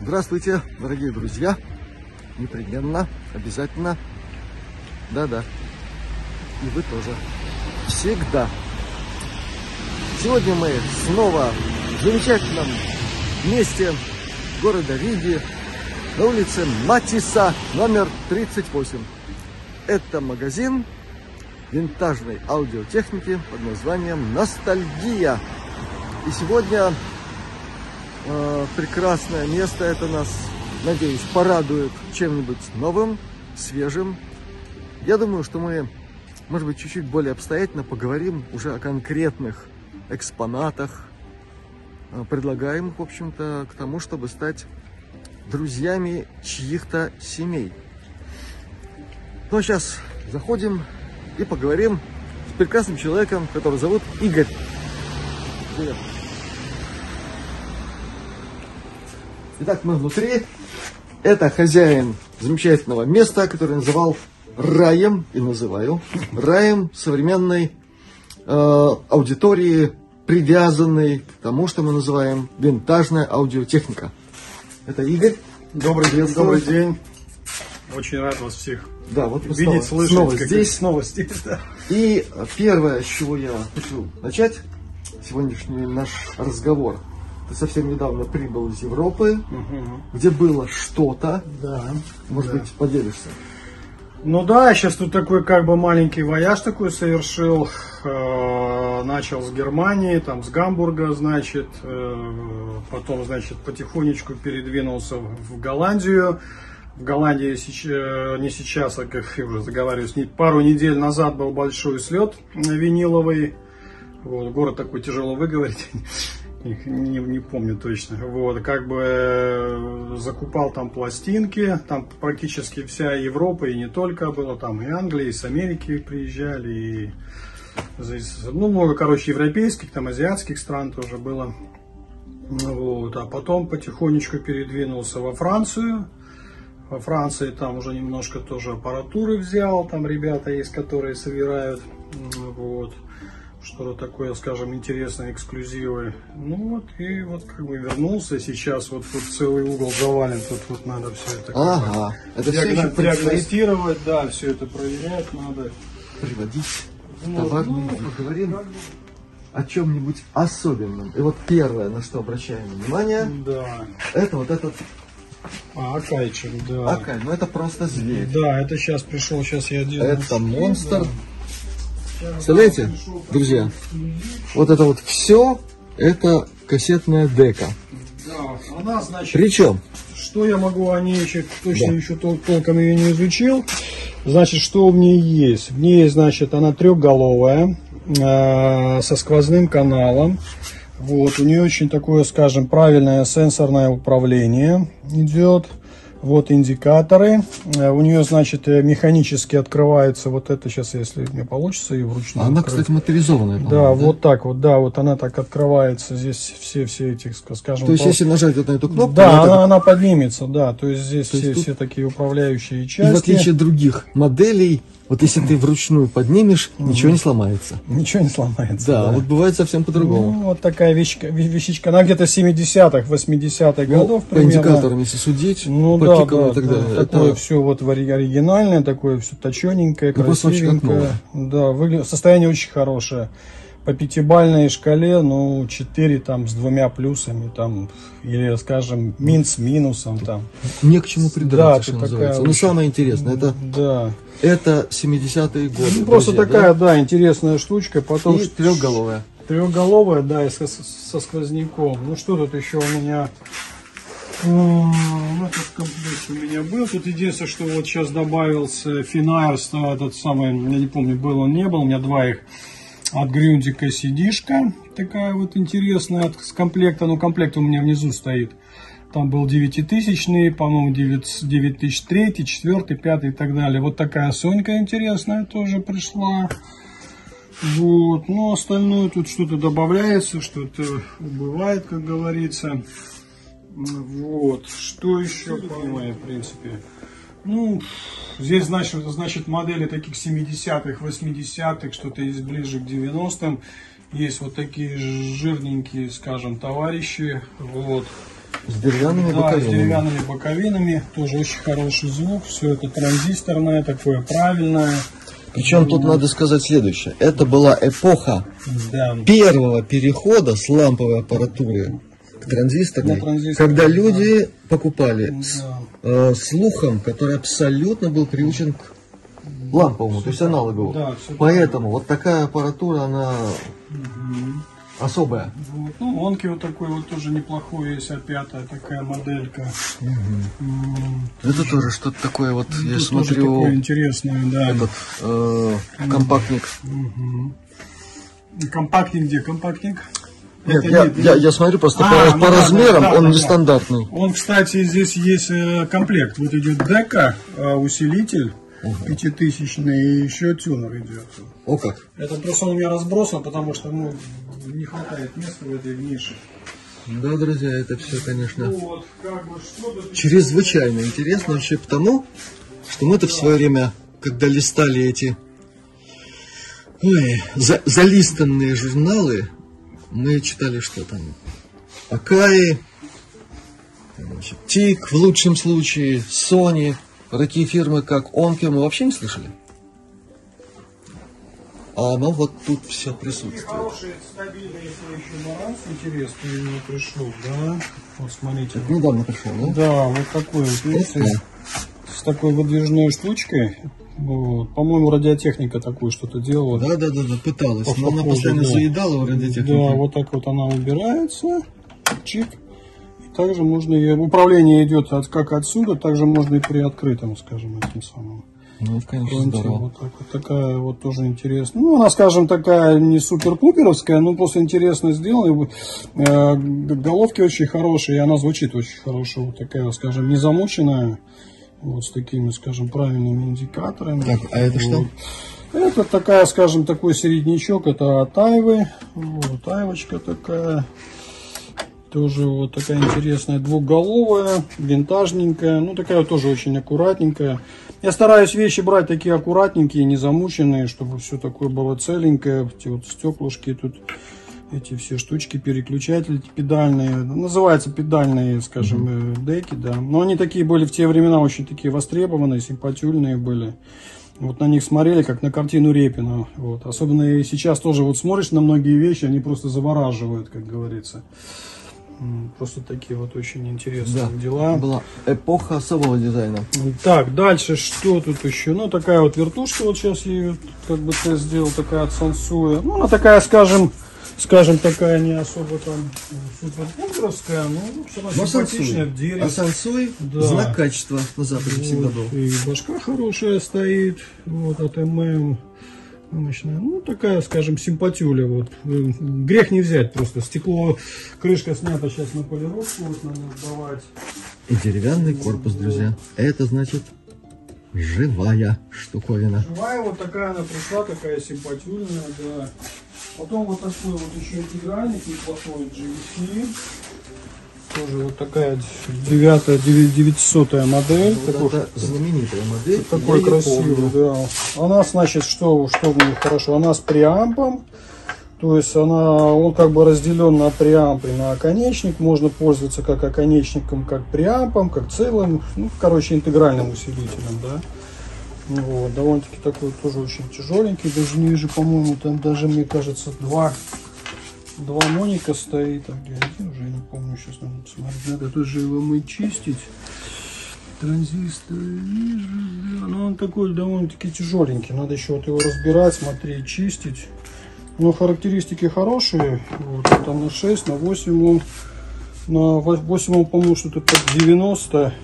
Здравствуйте, дорогие друзья. Непременно, обязательно. Да-да. И вы тоже. Всегда. Сегодня мы снова в замечательном месте города Риги, на улице Матисса, номер 38. Это магазин винтажной аудиотехники под названием «Ностальгия». И сегодня прекрасное место это нас, надеюсь, порадует чем-нибудь новым, свежим. Я думаю, что мы, может быть, чуть-чуть более обстоятельно поговорим уже о конкретных экспонатах. Предлагаем их, в общем-то, к тому, чтобы стать друзьями чьих-то семей. Ну а сейчас заходим и поговорим с прекрасным человеком, которого зовут Игорь. Привет. Итак, мы внутри. Это хозяин замечательного места, который называл раем, и называю раем современной аудитории, привязанной к тому, что мы называем винтажная аудиотехника. Это Игорь. Добрый день. Очень рад вас всех видеть, слышать. Снова здесь. Да. И первое, с чего я хочу начать сегодняшний наш разговор. Ты совсем недавно прибыл из Европы, где было что-то. Да. Может быть, поделишься? Ну да, я сейчас тут такой как бы маленький вояж такой совершил. Начал с Германии, там с Гамбурга, значит. Потом, значит, потихонечку передвинулся в Голландию. В Голландии не сейчас, а как я уже заговариваюсь, пару недель назад был большой слет виниловый. Вот, город такой тяжело выговорить. Не помню точно. Вот, как бы закупал там пластинки, там практически вся Европа, и не только было, там и Англия, и с Америки приезжали, и ну, много, короче, европейских, там азиатских стран тоже было. Вот, а потом потихонечку передвинулся во Францию. Во Франции там уже немножко тоже аппаратуры взял, там ребята есть, которые собирают, вот. Что-то такое, скажем, интересное, эксклюзивы. Ну вот, и вот как бы вернулся. Сейчас вот тут целый угол завален. Тут вот надо все это, это диагностировать, да, все это проверять надо. Приводить товар. Поговорим о чем-нибудь особенном. И вот первое, на что обращаем внимание, да, это вот этот акайчик, да. Акай, ну это просто зверь. Да, это сейчас пришел, сейчас я делаю. Это монстр. Да. Представляете, друзья, вот это вот все, это кассетная дека. Да, она, значит, причем, что я могу о ней еще, точно еще толком ее не изучил. Значит, что в ней есть? В ней, значит, она трехголовая, со сквозным каналом. Вот, у нее очень такое, скажем, правильное сенсорное управление идет. Вот индикаторы. У нее, значит, механически открывается вот это. Сейчас, если мне получится, и вручную. Она, кстати, моторизованная. Да, да, вот так вот, да, вот она так открывается. Здесь все эти, скажем. То есть, если нажать вот на эту кнопку, да, она поднимется, да. То есть здесь все такие управляющие части. И в отличие от других моделей, вот если ты вручную поднимешь, ничего не сломается. Ничего не сломается. Да, вот бывает совсем по-другому. Ну, вот такая вещичка. Она где-то 70-х, 80-х годов примерно. По индикаторам, если судить, ну, по кикам и так далее. Да, такое все вот оригинальное, такое все точененькое, красивенькое. Да, состояние очень хорошее. По пятибалльной шкале, ну, 4 там с 2 плюсами, там, или, скажем, с минусом там. Не к чему придраться, да, что называется. Но самое интересное, это 70-е годы. Ну, просто такая, да, интересная штучка. Потом и трехголовая. Трехголовая, да, и со сквозняком. Ну, что тут еще у меня? Этот комплект у меня был. Тут единственное, что вот сейчас добавился Финайрс, этот самый, я не помню, был он, не был. У меня два их. От Грюндика CD-шка, такая вот интересная, с комплекта, но комплект у меня внизу стоит. Там был 9000, по-моему, 9003, 4, 5 и так далее. Вот такая Сонька интересная тоже пришла. Вот, ну остальное тут что-то добавляется, что-то убывает, как говорится. Вот, что еще, по-моему, в принципе. Ну, здесь, значит, модели таких 70-х, 80-х, что-то есть ближе к 90-м. Есть вот такие жирненькие, скажем, товарищи. Вот. С деревянными Да, боковинами. с деревянными боковинами. Тоже очень хороший звук. Все это транзисторное, такое правильное. Причем тут надо сказать следующее. Это была эпоха Да. первого перехода с ламповой аппаратуры к транзисторной, На транзисторной, когда люди покупали Да. слухом, который абсолютно был приучен к ламповому, то есть аналоговому. Да, всё Поэтому вот такая аппаратура, она особая. Вот. Ну, онки вот такой вот тоже неплохой есть, А5 такая моделька. Это тоже что-то такое, вот я Тут тоже смотрю, такое интересное, да. этот компактник. Компактник где? Компактник? Нет, Это я смотрю просто А, по ну да, размерам, да, он да, нестандартный. Он, кстати, здесь есть комплект. Вот идет дека, усилитель 5000-ный, и еще тюнер идет. О как. Это просто он у меня разбросан, потому что не хватает места в этой нише. Да, друзья, это все, конечно, Вот, как бы, что тут... чрезвычайно интересно еще потому, что мы-то в свое время, когда листали эти залистанные журналы, мы читали, что там Акаи, значит, ТИК в лучшем случае, Sony, такие фирмы, как Onker, мы вообще не слышали. А оно вот тут все присутствует. Хороший, стабильный, если еще баланс интересный у него пришел, да? Вот смотрите. Это недавно пришел, да? Да, вот такой вот, видите, с такой выдвижной штучкой. Вот. По-моему, радиотехника такую что-то делала. Да, пыталась, но она Похоже, постоянно да. заедала в радиотехнике. Да, вот так вот она убирается. Чик. И также можно и управление идет как отсюда, также можно и при открытом, скажем, этим самым. Ну, это, конечно, Фронте. здорово. Вот так вот, такая вот тоже интересная. Ну, она, скажем, такая не супер-пуперовская, но просто интересно сделана. Головки очень хорошие, и она звучит очень хорошо. Вот такая, скажем, не замученная. Вот с такими, скажем, правильными индикаторами. Так, а это что? Это такая, скажем, такой середнячок, это от Айвы. Вот, Айвочка такая. Тоже вот такая интересная, двухголовая, винтажненькая. Ну, такая вот тоже очень аккуратненькая. Я стараюсь вещи брать такие аккуратненькие, не замученные, чтобы все такое было целенькое. Эти вот стеклышки тут, эти все штучки, переключатели педальные. Называются педальные, скажем, деки, да. Но они такие были в те времена очень такие востребованные, симпатюльные были. Вот на них смотрели, как на картину Репина. Вот. Особенно и сейчас тоже вот смотришь на многие вещи, они просто завораживают, как говорится. Просто такие вот очень интересные дела. Была эпоха особого дизайна. Так, дальше что тут еще? Ну, такая вот вертушка, вот сейчас я ее как бы тест сделал, такая от Sansui. Ну, она такая, скажем, такая не особо там супер-пуперовская, но все равно симпатичная в дереве. А Sansui знак качества на Западе всегда был. И башка хорошая стоит, вот от ММ. Ну, такая, скажем, симпатюля. Вот. Грех не взять просто. Стекло, крышка снята сейчас на полировку, вот надо сдавать. И деревянный корпус, друзья. Это значит живая штуковина. Живая вот такая она пришла, такая симпатюльная, да. Потом вот такой вот еще интегральник неплохой GVC. Тоже вот такая 900-я модель. Вот такой, это знаменитая модель. такой красивый, да. Она, значит, что в ней хорошо? Она с преампом. То есть он как бы разделен на преамп и на оконечник. Можно пользоваться как оконечником, как преампом, как целым. Ну, короче, интегральным усилителем, да. Вот, довольно-таки такой тоже очень тяжеленький. Даже не вижу, по-моему, там даже, мне кажется, два моника стоит, а где один уже не помню, сейчас надо посмотреть, надо тоже его мыть, чистить. Транзистор вижу, но он такой довольно-таки тяжеленький, надо еще вот его разбирать, смотреть, чистить. Но характеристики хорошие, вот, там на 6, на 8 он, на 8 он, по-моему, что-то под 90,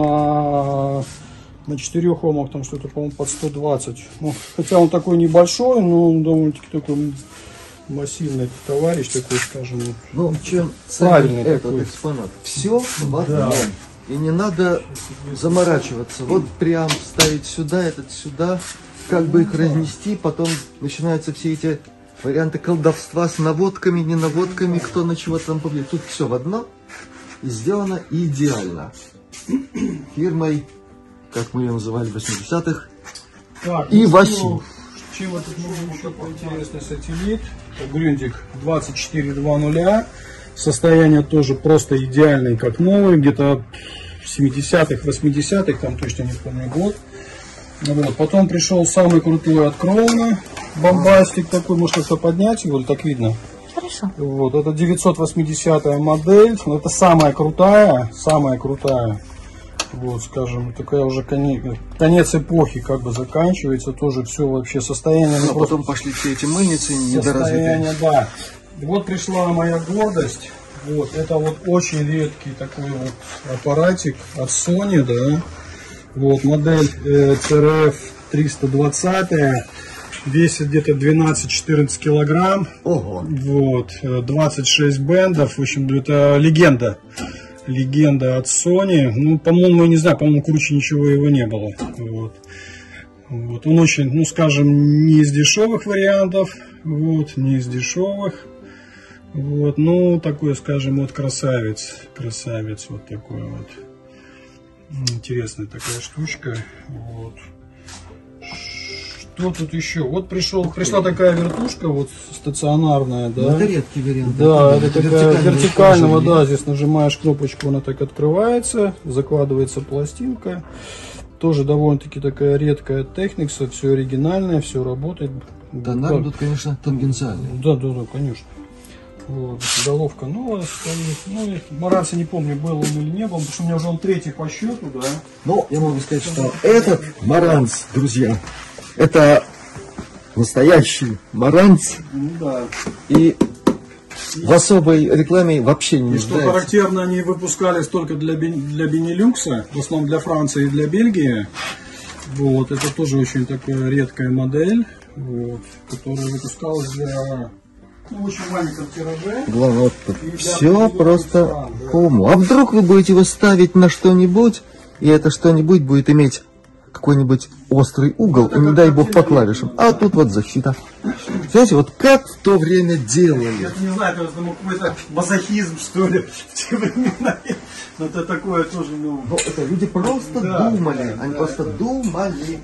а на 4 омах там что-то, по-моему, под 120. Ну, хотя он такой небольшой, но он довольно-таки такой массивный товарищ такой, скажем. Ну, чем правильный этот такой экспонат. Все в одном. И не надо заморачиваться. Вот прям ставить сюда, этот сюда. Как бы их разнести, потом начинаются все эти варианты колдовства с наводками, не наводками, кто на чего там повлияет. Тут все в одно и сделано идеально. Фирмой, как мы ее называли в 80-х, и Васю. Чем вот тут можно еще поинтереснее сателлит? Грюндик 2420. Состояние тоже просто идеальное, как новый, где-то 70-х, 80-х, там точно не помню год. Вот. Потом пришел самый крутой от Кроуна, бомбастик такой, может это поднять его, или так видно? Хорошо. Вот, это 980 модель, это самая крутая, вот, скажем, такая уже конец эпохи как бы заканчивается, тоже все вообще состояние. А потом пошли все эти мыльницы недоразвитые. Да. Вот пришла моя гордость, вот, это вот очень редкий такой вот аппаратик от Sony, да, вот, модель CRF 320, весит где-то 12-14 килограмм. Ого. Вот, 26 бендов, в общем, это легенда от Sony. Ну, по-моему, не знаю, по-моему, круче ничего его не было. Вот. Вот. Он очень, ну, скажем, не из дешевых вариантов, вот, не из дешевых. Вот, ну, такой, скажем, вот красавец, вот такой вот. Интересная такая штучка, вот. Что тут еще? Вот пришла такая вертушка, вот стационарная, да. Это редкий вариант. Да, это такая вертикального, да, здесь нажимаешь кнопочку, она так открывается, закладывается пластинка. Тоже довольно-таки такая редкая Technics, все оригинальное, все работает. Тонар тут, конечно, тангенциальный. Да, конечно. Вот, головка новая стоит. Ну, Маранца не помню, был он или не был, потому что у меня уже он третий по счету, да. Но я могу сказать, что этот Маранц, друзья, это настоящий Маранц. Ну, да. И в особой рекламе вообще не нуждается. И что характерно, они выпускались только для Бенилюкса, в основном для Франции и для Бельгии. Вот, это тоже очень такая редкая модель, вот, которая выпускалась для... Ну, очень маленьком тираже. Главное, вот все просто по уму. А вдруг вы будете его ставить на что-нибудь, и это что-нибудь будет иметь какой-нибудь острый угол, и не дай бог по клавишам. А тут вот защита. Знаете, вот как в то время делали. Я не знаю, какой-то мазохизм, что ли, в те времена. Но это такое тоже, ну... Но это люди просто думали. Они просто думали.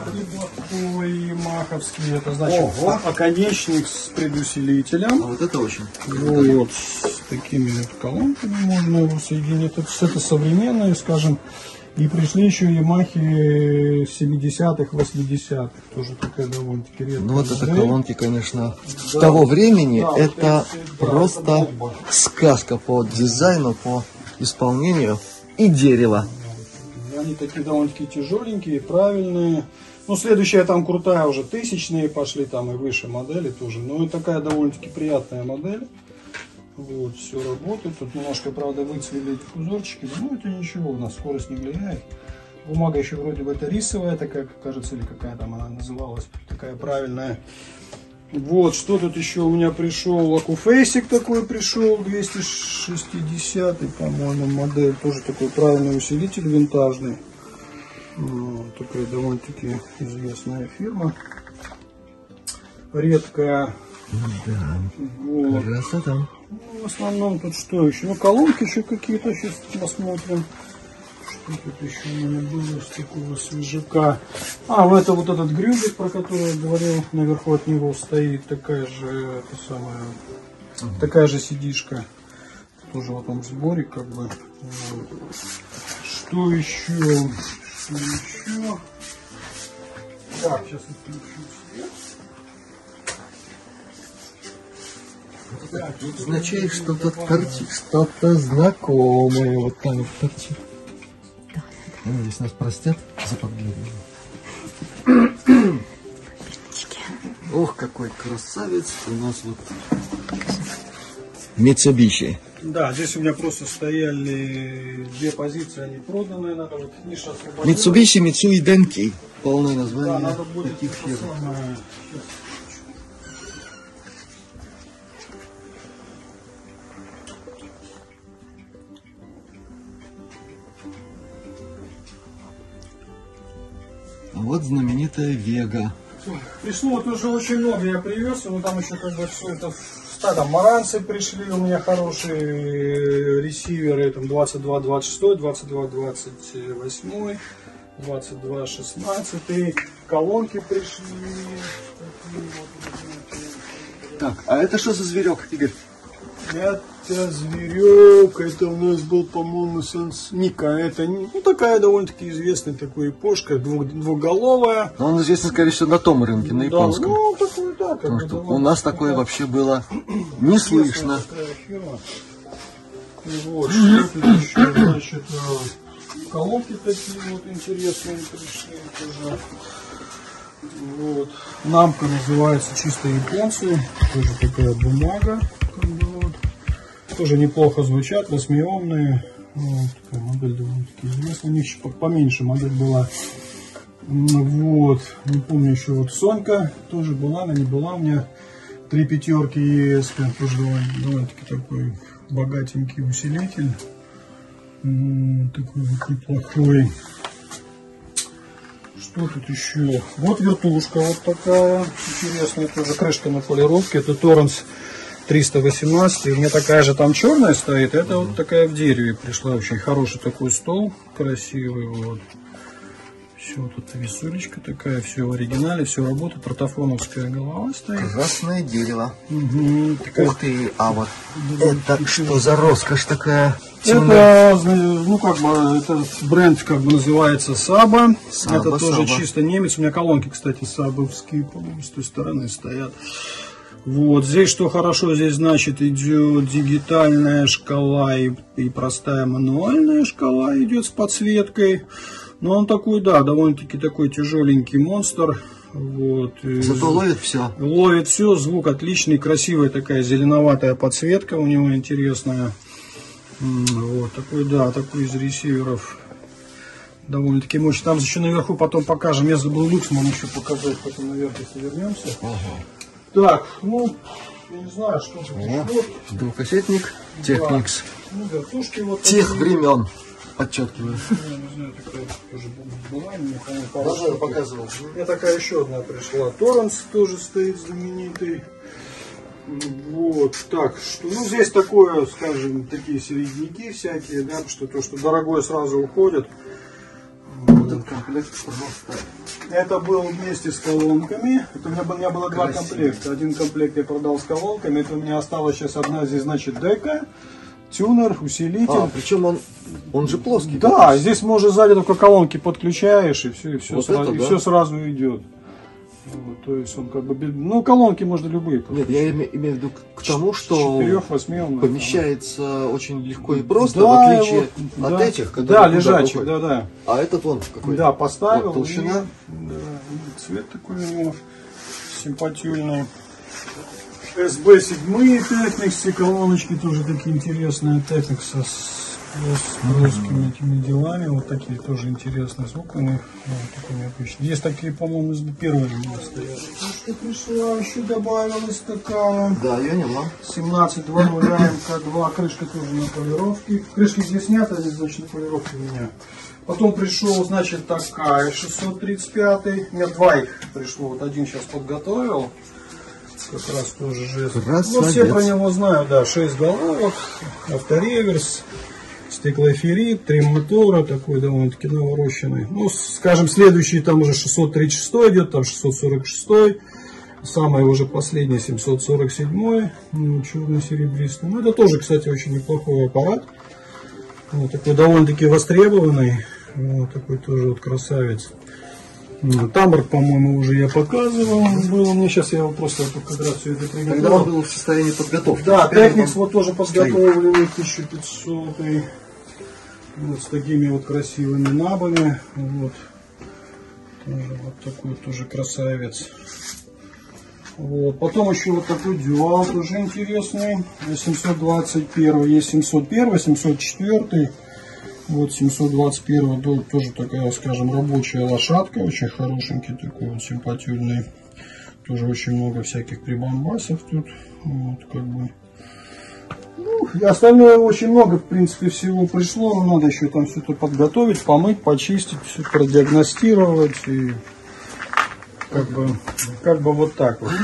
Такой маховский, это значит оконечник с предусилителем. А вот это очень. Вот, с такими вот колонками можно его соединить. Это современные, скажем. И пришли еще Ямахи 70-х, 80-х. Тоже такая довольно-таки редкая. Ну вот это колонки, конечно, да, того времени, да, это просто сказка по дизайну, по исполнению и дерево. Они такие довольно-таки тяжеленькие, правильные. Ну, следующая там крутая уже, тысячные пошли там и выше модели тоже. Но и такая довольно-таки приятная модель. Вот, все работает. Тут немножко, правда, выцвели эти узорчики. Ну, это ничего, у нас скорость не влияет. Бумага еще вроде бы это рисовая такая, кажется, или какая там она называлась. Такая правильная. Вот, что тут еще у меня пришел? Акуфейсик такой пришел, 260-й, по-моему, модель. Тоже такой правильный усилитель винтажный. Вот, такая довольно-таки известная фирма. Редкая. Да. Вот. Красота. Ну, в основном тут что еще? Ну, колонки еще какие-то, сейчас посмотрим. Что тут еще у меня было с такого свежака? А, вот это вот этот грюбик, про который я говорил, наверху от него стоит такая же, такая же сидишка. Тоже в этом сборе, как бы. Вот. Что еще? Что еще? Так, сейчас отключу свет. Так, тут означает, что-то торчит, что-то знакомое вот там вот торчит. Надеюсь, нас простят за подглядывание. Ох, какой красавец у нас вот Mitsubishi. Да, здесь у меня просто стояли две позиции, они проданы, надо вот ниша освободить. Mitsubishi Mitsui Denki. Полное название, да, надо будет таких фирм. А вот знаменитая Вега. Пришло вот уже очень много, я привез, но там еще как бы все это, там маранцы пришли, у меня хорошие ресиверы, там 22-26, 22-28, 22-16, колонки пришли. Так, а это что за зверек, Игорь? Это зверек, это у нас был, по-моему, Ника. Это ну, такая довольно-таки известная такая япошка, двуголовая. Но он известен, скорее всего, на том рынке, на японском. Да, ну, такой, да. Потому что у нас такое вообще было не слышно. Вот, что тут еще, значит, колонки такие вот интересные пришли тоже. Вот. Намка называется чисто японцы. Тоже такая бумага. Как бы, вот. Тоже неплохо звучат, 8-омные. Вот, такая модель довольно-таки известная. У них еще поменьше модель была. Вот. Не помню еще вот Сонька тоже была, она не была. У меня 3 пятерки ЕС. Тоже довольно-таки такой богатенький усилитель. Такой вот неплохой. Что тут еще? Вот вертушка вот такая интересная, тоже крышка на полировке. Это Торренс 318. И у меня такая же там черная стоит. Это вот такая в дереве пришла. Очень хороший такой стол, красивый. Вот. Все, тут висулечка такая, все в оригинале, все работает. Протофоновская голова стоит. Красное дерево. Угу, такая... Ух ты, а вот это что за роскошь такая? Это, ну, как бы, этот бренд, как бы, называется Саба. Это тоже чисто немец. У меня колонки, кстати, сабовские, по-моему, с той стороны стоят. Вот, здесь что хорошо, здесь, значит, идет дигитальная шкала и простая мануальная шкала идет с подсветкой. Но он такой, да, довольно-таки такой тяжеленький монстр. Вот. Зато ловит все. Ловит все, звук отличный, красивая такая зеленоватая подсветка у него интересная. Вот такой, да, такой из ресиверов довольно-таки мощный. Там еще наверху потом покажем. Я забыл люкс, нам еще показать, потом наверх, если вернемся. Ага. Так, ну, я не знаю, что тут. Двухкассетник, Техникс. Да. Ну, вертушки вот тех такие. времен, подчеркиваю. Я не знаю, такая тоже была, мне, по-моему, Даже показывал. У меня такая еще одна пришла. Торренс тоже стоит знаменитый. Вот, так, что, ну, здесь такое, скажем, такие середняки всякие, да, что то, что дорогое сразу уходит. Вот этот комплект, пожалуйста. Это был вместе с колонками. Это у меня было два комплекта. Один комплект я продал с колонками. Это у меня осталась сейчас одна, здесь, значит, дека, тюнер, усилитель. Причем он же плоский. Да, здесь можно сзади только колонки подключаешь, и все, вот сразу, это, да? все сразу идет. Вот, то есть он как бы, ну, колонки можно любые Нет, подключить. я имею в виду к тому, что 4-8 помещается очень легко и просто, да, в отличие вот, от да, этих, которые да, лежачий, да, да. А этот вон какой. Да, поставил. Вот толщина. Да, цвет такой у него симпатюльный. SB 7 Technics, колоночки тоже такие интересные. Technics с плоскими этими делами. Вот такие тоже интересные звук у них. Вот, такой необычный. Есть такие, по-моему, из первого не стоят. Что пришла, еще добавилась такая. Да, я не знаю. 17.00 МК2. Крышка тоже на полировке. Крышки здесь нет, они, значит, на полировке у меня. Потом пришел, значит, такая 635. Нет, два их пришло. Вот один сейчас подготовил. Как раз тоже жест. Ну, все про него знают, да. 6 головок, автореверс, стеклоферрит, 3 мотора, такой довольно-таки навороченный. Ну, скажем, следующий там уже 636 идет, там 646. Самый уже последний 747, черно-серебристый. Ну, это тоже, кстати, очень неплохой аппарат. Вот такой довольно-таки востребованный. Вот такой тоже вот красавец. Тамбр, по-моему, уже я показывал. Было мне сейчас, я его просто как раз все это приготовил. Когда он был в состоянии подготовки. Да, Technics вот тоже подготовленный, 1500. Вот с такими вот красивыми набами. Вот. Тоже вот такой тоже красавец. Вот. Потом еще вот такой дюал тоже интересный. 721, есть 701, 704. Вот 721 тоже такая, скажем, рабочая лошадка, очень хорошенький такой, вот симпатюрный. Тоже очень много всяких прибамбасов тут. Вот, как бы. Ну, и остальное очень много, в принципе, всего пришло. Надо еще там все это подготовить, помыть, почистить, все продиагностировать. И как бы вот так вот.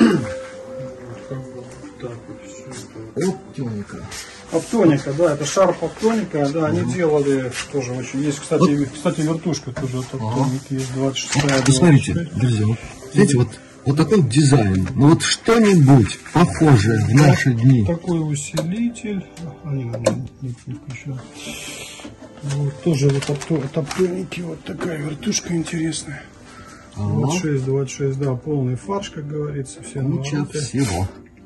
Оптоника. Оптоника, да, это шарп оптоника, да, они делали тоже очень. Есть, кстати, вертушка тоже от оптоники, есть 26-я. Посмотрите, друзья, вот, видите, вот Вот такой дизайн. Ну вот что-нибудь похожее в наши дни. Такой усилитель. Не включаю. Вот тоже вот отоптонники. Вот такая вертушка интересная. 26, да, полный фарш, как говорится. Все куча всего.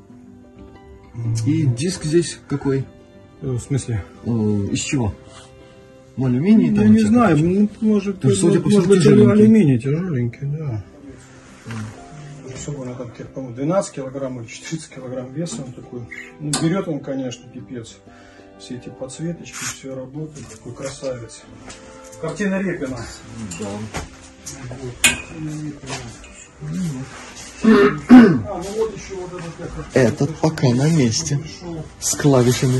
И диск здесь какой? В смысле? Из чего? Алюминий? Я не знаю, ну, может быть алюминий тяжеленький, да. Особенно там, по-моему, 12 килограмм или 40 килограмм веса он такой. Ну, берет он, конечно, пипец. Все эти подсветочки, все работает. Такой красавец. Картина Репина. Да. Этот пока на месте. С клавишами.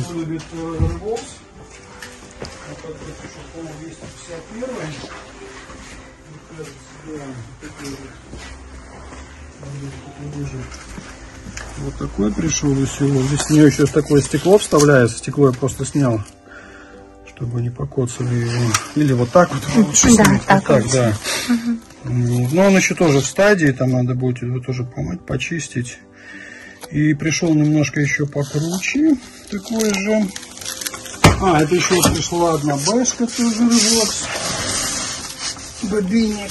Вот такой пришел усилок. Здесь у нее еще такое стекло вставляется. Стекло я просто снял, чтобы не покоцали его. Или вот так вот лучше снять. Да, вот так, да. Вот. Но он еще тоже в стадии, там надо будет его тоже помыть, почистить. И пришел немножко еще покруче, такой же. Это еще пришла одна бэшка, тоже рывокс. Бобинник.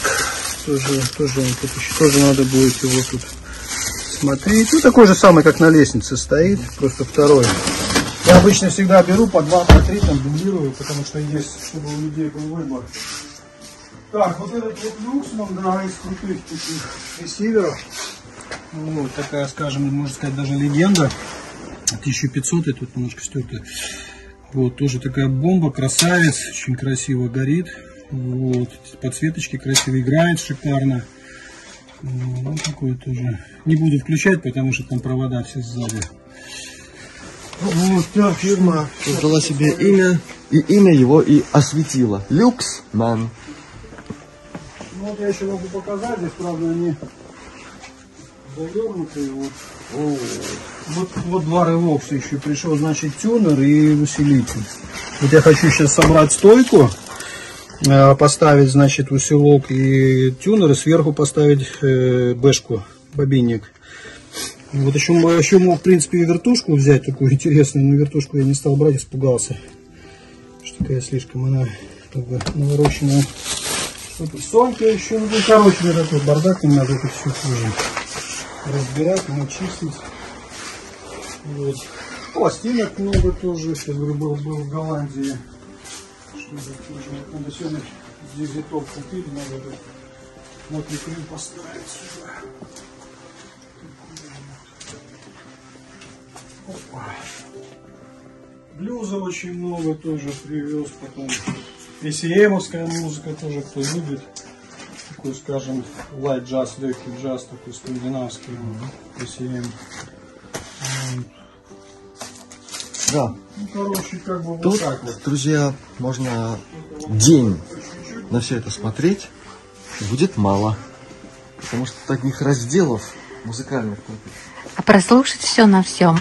Тоже надо будет его тут смотреть. Ну, такой же самый, как на лестнице стоит, просто второй. Я обычно всегда беру по 2, по 3, там дублирую, потому что есть, чтобы у людей был выбор. Так, вот этот вот Люксман, да, из крутых таких ресиверов. Вот такая, скажем, можно сказать, даже легенда. 1500, и тут немножко стертая. Вот, тоже такая бомба, красавец, очень красиво горит. Вот, подсветочки красиво играет, шикарно. Вот такой тоже. Не буду включать, потому что там провода все сзади. Вот так, фирма создала себе имя, и имя его и осветила. Люксман. Ну вот я еще могу показать, здесь, правда, они завернутые. Вот два рывокса еще пришел, значит, тюнер и усилитель. Вот я хочу сейчас собрать стойку, поставить, значит, усилок и тюнер, и сверху поставить бэшку, бобинник. Вот еще мог, в принципе, и вертушку взять, такую интересную, но вертушку я не стал брать, испугался. Что такая слишком она, как бы, навороченная. Что-то Сонька еще, ну, короче, мне такой бардак, не надо это все тоже разбирать, начистить. Вот. Пластинок много тоже, я говорю, был в Голландии. Надо сегодня здесь топ купить, надо мокрый крем поставить сюда. Опа. Блюза очень много тоже привез, потом ECM-овская музыка тоже, кто любит. Такой, скажем, light джаз, легкий джаз, такой скандинавский, ECM. Да. Ну, короче, как бы Тут, вот так вот. друзья, можно день на все это смотреть, и будет мало. Потому что таких разделов музыкальных. А прослушать все на всем.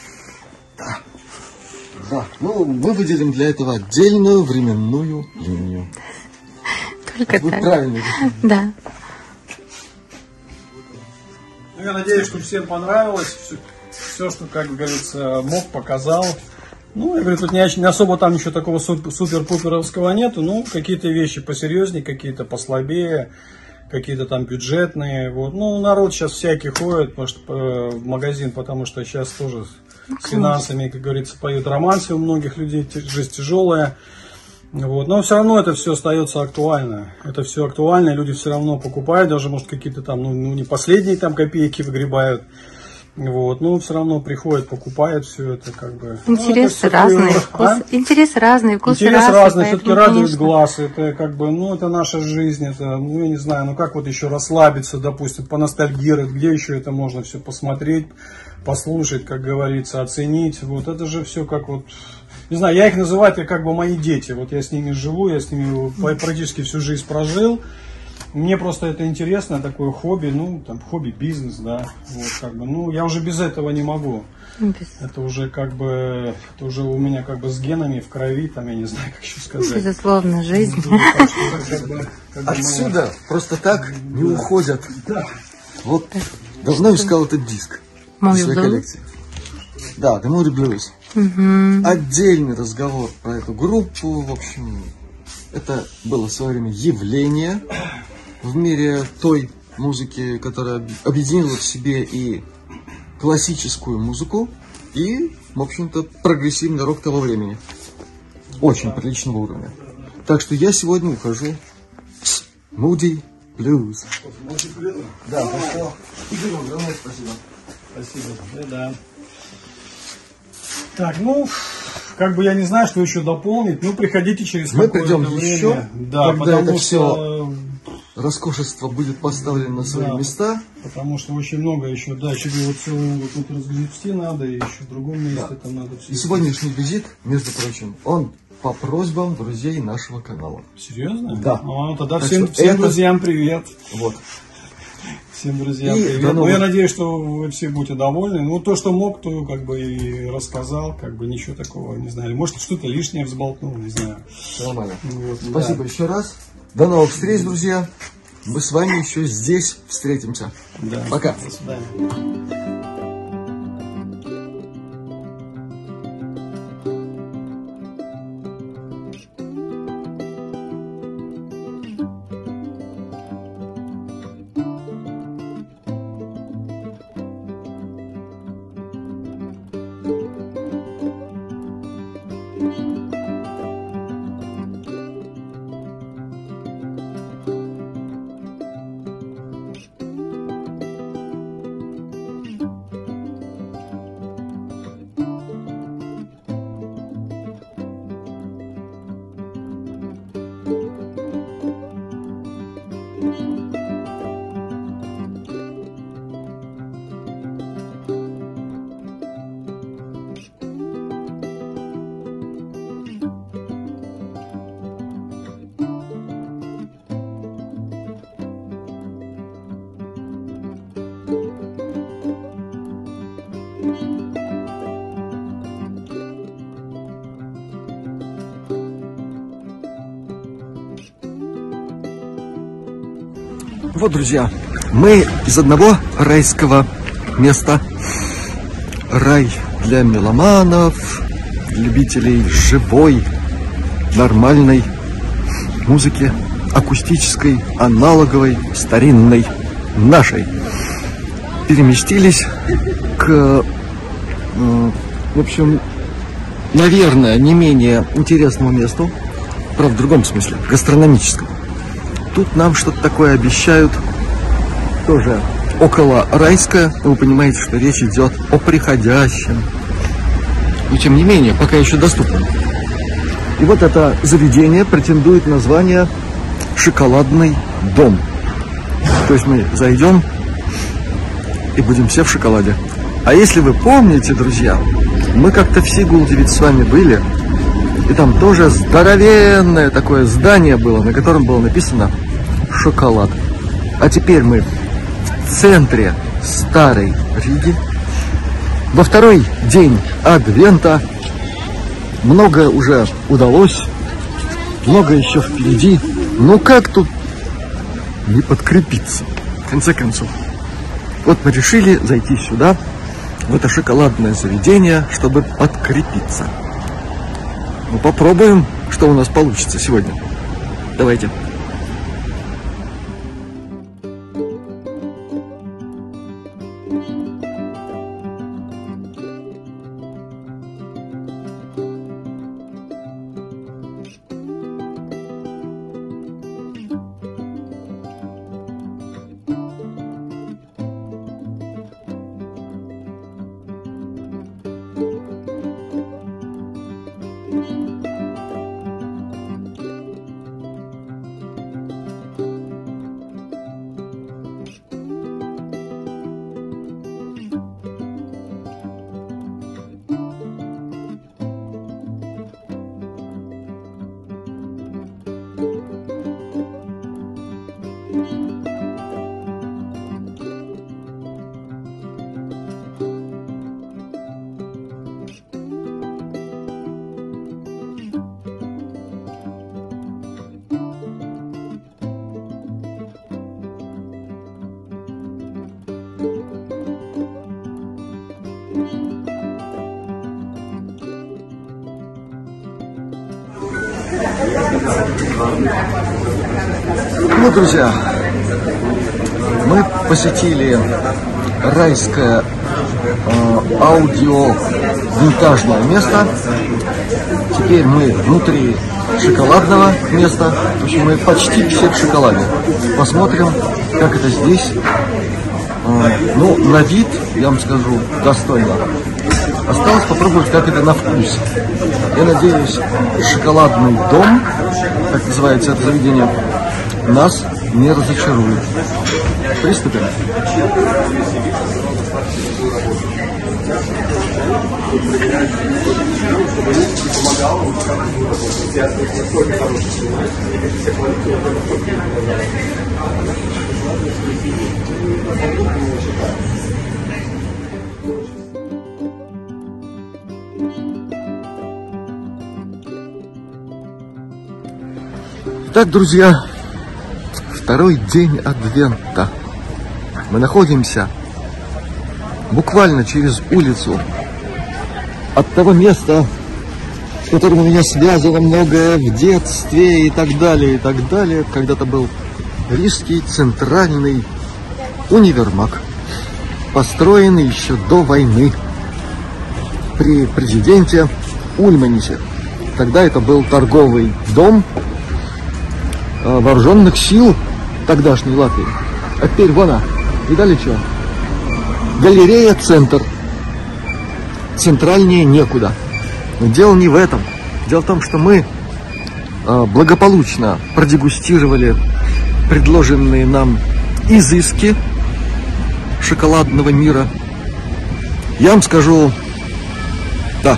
Да. Ну, мы выделим для этого отдельную временную линию. Только Вы так. правильно. Да. Ну, я надеюсь, что всем понравилось. Все, что, как говорится, мог, показал. Ну, я говорю, тут не особо там ничего такого супер-пуперовского нету. Ну, какие-то вещи посерьезнее, какие-то послабее, какие-то там бюджетные. Вот. Ну, народ сейчас всякий ходит в магазин, потому что сейчас тоже с финансами, как говорится, поют романсы у многих людей, жизнь тяжелая. Вот. Но все равно это все остается актуально. Это все актуально, люди все равно покупают, даже, может, какие-то там, ну не последние там копейки выгребают. Вот, но все равно приходят, покупают все это, как бы. Интересы разные, вкусы. Интересы разные, вкусы Интерес разный, поэтому, все-таки радует конечно, глаз. Это как бы, ну, это наша жизнь, это, ну, я не знаю, ну как вот еще расслабиться, допустим, поностальгировать, где еще это можно все посмотреть, послушать, как говорится, оценить. Вот это же все как вот. Не знаю, я их называю, это как бы мои дети. Вот я с ними живу, я с ними практически всю жизнь прожил. Мне просто это интересно, такое хобби, ну, там, хобби-бизнес, да, вот, как бы, ну, я уже без этого не могу. Это уже, как бы, это уже у меня, как бы, с генами в крови, там, я не знаю, как еще сказать. безусловно, жизнь. Отсюда просто так не уходят. Да. Вот давно искал этот диск в Moody своей Blues. коллекции. Да, The Moody Blues. Отдельный разговор про эту группу. В общем, это было в свое время явление в мире той музыки, которая объединила в себе и классическую музыку, и, в общем-то, прогрессивный рок того времени. Очень приличного уровня. Так что я сегодня ухожу с Moody Blues. Да, хорошо. Игорь, огромное спасибо. Спасибо. Да. Так, ну, как бы я не знаю, что еще дополнить. Ну, приходите через Мы какое-то придем время. еще, Да, когда потому это что... роскошество будет поставлено на свои Да. места. Потому что очень много еще, да, еще вот целую вот тут разгребсти надо, и еще в другом месте там надо все. И сегодняшний визит, между прочим, он по просьбам друзей нашего канала. Серьезно? Да. А, тогда Так всем, что всем это- друзьям привет. Вот. Всем друзьям И привет. до Ну, новых- я надеюсь, что вы все будете довольны. Ну, то, что мог, то как бы и рассказал, как бы ничего такого, не знаю. Может, что-то лишнее взболтнул, не знаю. Нормально. Вот, Спасибо еще раз. До новых встреч, друзья. Мы с вами еще здесь встретимся. Да. Пока. До свидания. Вот, друзья, мы из одного райского места. Рай для меломанов, любителей живой, нормальной музыки, акустической, аналоговой, старинной, нашей. Переместились к, в общем, наверное, не менее интересному месту, правда, в другом смысле, гастрономическому. Тут нам что-то такое обещают, тоже около райское. Вы понимаете, что речь идет о приходящем. Но тем не менее, пока еще доступно. И вот это заведение претендует на название «Шоколадный дом». То есть мы зайдем и будем все в шоколаде. А если вы помните, друзья, мы как-то в Сигулде ведь с вами были, и там тоже здоровенное такое здание было, на котором было написано «Шоколад». А теперь мы в центре Старой Риги. Во второй день Адвента. Многое уже удалось, много еще впереди. Ну как тут не подкрепиться, в конце концов? Вот мы решили зайти сюда, в это шоколадное заведение, чтобы подкрепиться. Ну, попробуем, что у нас получится сегодня. Давайте. Ну, друзья, мы посетили райское аудио-винтажное место. Теперь мы внутри шоколадного места. В общем, мы почти все в шоколаде. Посмотрим, как это здесь. Ну, на вид, я вам скажу, достойно. Осталось попробовать, как это на вкус. Я надеюсь, шоколадный дом, как называется это заведение, нас не разочарует. Приступим. Так, друзья, второй день Адвента. Мы находимся буквально через улицу от того места, с которым у меня связано многое в детстве и так далее, и так далее. Когда-то был Рижский центральный универмаг, построенный еще до войны при президенте Ульманисе. Тогда это был торговый дом вооруженных сил тогдашней Латвии. А теперь вон она. Видали что? Галерея «Центр». Центральнее некуда. Но дело не в этом. Дело в том, что мы благополучно продегустировали предложенные нам изыски шоколадного мира. Я вам скажу, да,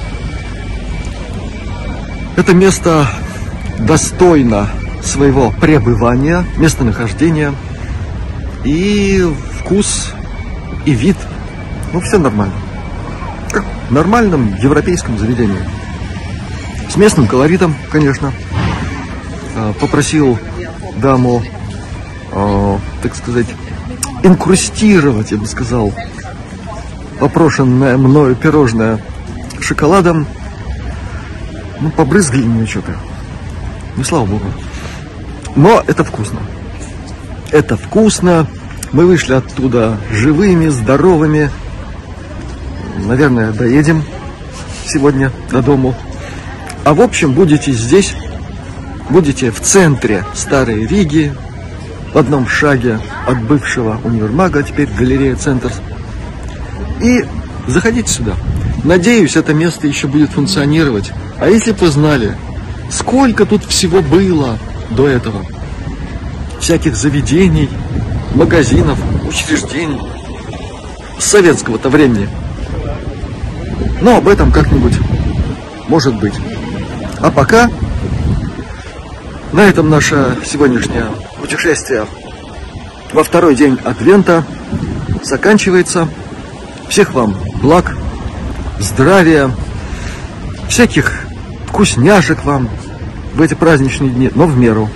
это место достойно своего пребывания, местонахождения, и вкус, и вид. Ну, все нормально. Как в нормальном европейском заведении. С местным колоритом, конечно. Попросил даму, так сказать, инкрустировать, я бы сказал, попрошенное мною пирожное шоколадом. Ну, побрызгали мне что-то. Ну, слава богу. Но это вкусно. Это вкусно. Мы вышли оттуда живыми, здоровыми. Наверное, доедем сегодня до дому. А в общем, будете здесь, будете в центре Старой Риги, в одном шаге от бывшего универмага, теперь галерея «Центр». И заходите сюда. Надеюсь, это место еще будет функционировать. А если бы вы знали, сколько тут всего было до этого, всяких заведений, магазинов, учреждений с советского-то времени. Но об этом как-нибудь, может быть. А пока на этом наше сегодняшнее путешествие во второй день Адвента заканчивается. Всех вам благ, здравия, всяких вкусняшек вам в эти праздничные дни, но в меру,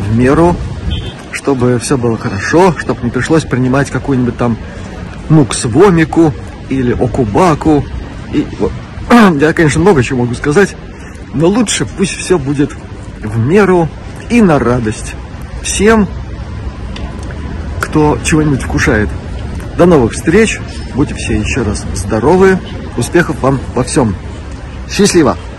чтобы все было хорошо, чтобы не пришлось принимать какую-нибудь там муксвомику или окубаку. И, вот. Я, конечно, много чего могу сказать, но лучше пусть все будет в меру и на радость всем, кто чего-нибудь вкушает. До новых встреч, будьте все еще раз здоровы, успехов вам во всем. Счастливо!